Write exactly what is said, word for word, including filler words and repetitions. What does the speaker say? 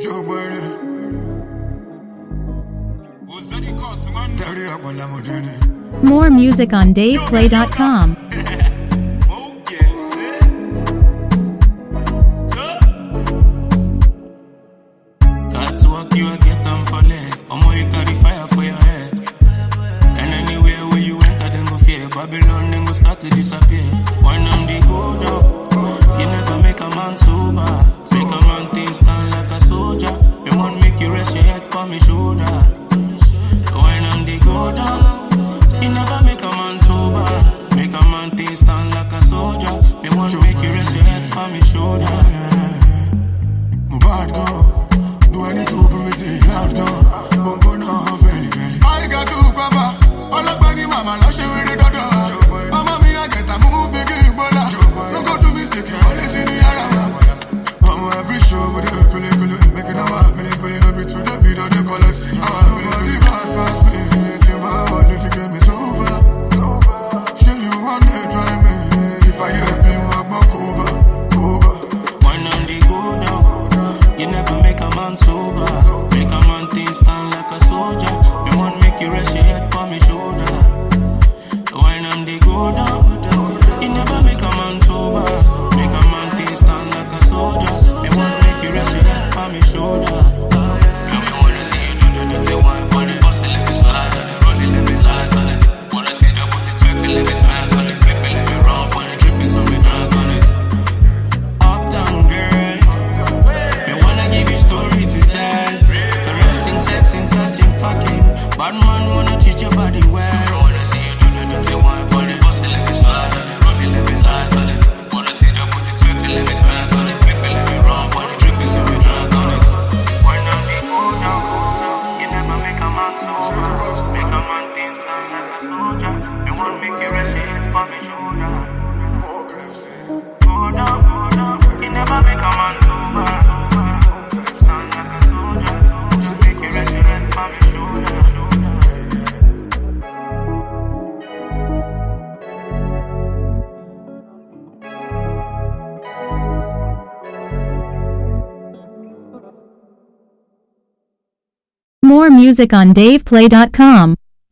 More music on dave play dot com. Got to walk you and get them for leg. Omo, you carry fire for your head. And anywhere where you enter, then go fear. Babylon, then go start to disappear. When them they go down, you never make a man sober. Make a man think stand like a soldier. Me want make you rest your head on me shoulder. When them they go down, you never make a man sober. Make a man think stand like a soldier. Me want make you rest your head on me shoulder. My bad girl. Do I need to prove it loud gun? Bongo no, very, very. I got to cover. All up on the mama, now she with the daughter. Mama, me, I get a move, big Ebola. No go do mistake, you only see the Arab. Mama, every show with the kule kule. Make it a walk, make it kule, no be to the beat of the quality. I'm the fat pass me. Timber, all if you get me so far. Still you want to try me. If I help you, I'm a Cuba, Cuba. When them they go down, you never make a man sober. Make a man think stand like a soldier. Me want make you rest your head on me shoulder. When them they go down, you never make a man sober. Make a man think stand like a soldier. Me want make you rest your head on me shoulder. Yeah, me wanna see you do the dirty wine on it. Bust it, let me slide on it. Roll it, let me light on it. Wanna see the booty twerk it, let me smack on it. Flip it, let me romp on it. Tripping so me drunk on it. Uptown girl, me wanna give you story to tell. Caressing, sexing, touching, fucking. Bad man wanna treat your body well. I wanna see you do the dirty wine on it. Bust it, let me slide on it. Roll it, let me light on it. Wanna see the booty twerk it, let me smack on it. Flip it, let me romp on it. Tripping so me drunk on it. When them they go down, you never make a man sober. Make a man think stand like a soldier. Me want make you rest your head on me shoulder. Go down, go down, you never make a man sober. Stand like a soldier, make you rest your head on me shoulder. More music on dave play dot com.